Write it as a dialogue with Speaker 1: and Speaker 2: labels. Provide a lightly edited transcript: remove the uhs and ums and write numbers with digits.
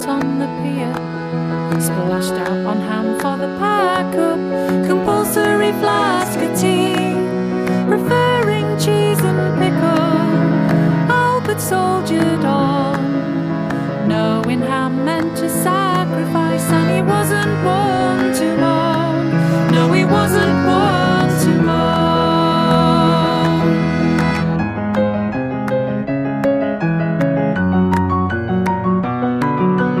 Speaker 1: on the pier, splashed out on ham for the pack-up, compulsory flask of tea, preferring cheese and pickle. Albert soldiered on, knowing ham meant a sacrifice, and he wasn't born